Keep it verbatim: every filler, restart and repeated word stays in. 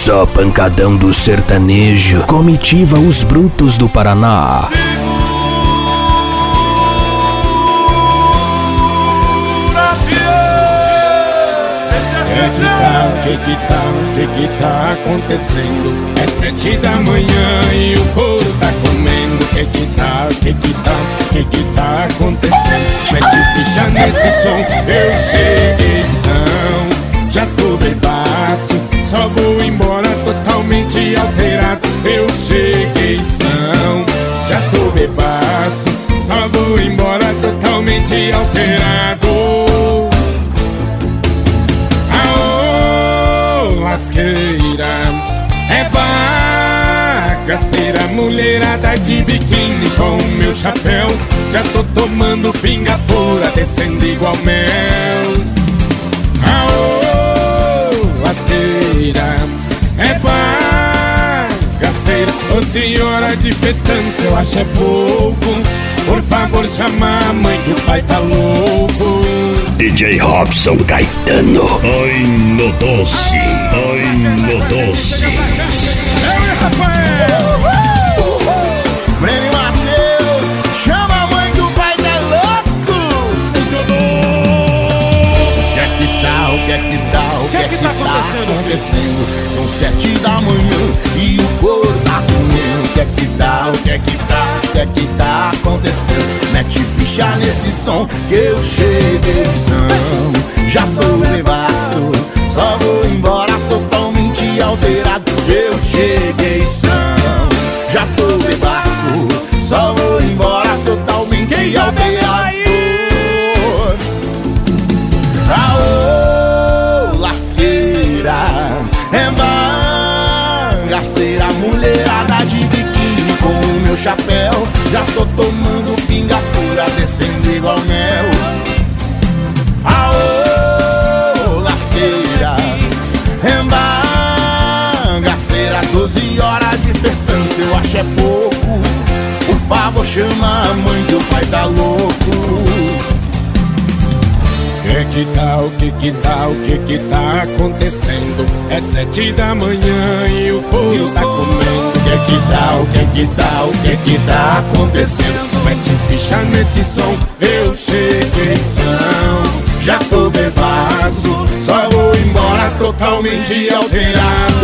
Só pancadão do sertanejo, comitiva os brutos do Paraná. Que que tá, que que tá acontecendo? É sete da manhã e o couro tá comendo. Que que tá, que que tá, que que tá acontecendo? Mete ficha nesse som, eu cheguei são. Já tô bebaço, só vou embora totalmente alterado. Eu cheguei são. Já tô bebaço, só vou embora totalmente alterado. Lasqueira, é bagaceira, mulherada de biquíni com meu chapéu. Já tô tomando pinga pura, descendo igual mel. Aô, lasqueira, é bagaceira, ô senhora de festança, eu acho é pouco. Por favor, chama a mãe que o pai tá louco. D J Robson Caetano. Ai no doce, ai no doce. Ei, Rafael! Breno Matheus, chama a mãe do pai tá louco. Que é que tá, o que é que tá, o que é que tá acontecendo? São sete da manhã e o couro tá comendo. O que é que tá, o que é que tá, o que é que tá acontecendo? Mete ficha nesse som que eu cheguei são. Já tô bebaço, só vou embora totalmente alterado. Eu cheguei são. Já tô bebaço, só vou embora totalmente alterado. Aô, lasqueira, é bagaceira, mulherada de biquíni com o meu chapéu. Já tô tomando pinga pura, descendo igual mel. Aô, lasqueira, é bagaceira, doze horas de festança, eu acho é pouco. Por favor, chama a mãe que o pai tá louco. Que que tá, o que que tá, o que que tá acontecendo? É sete da manhã e o couro tá comendo. Que que tá, o que que tá, o que que tá acontecendo? Mete ficha nesse som, eu cheguei são. Já tô bebaço, só vou embora totalmente alterado.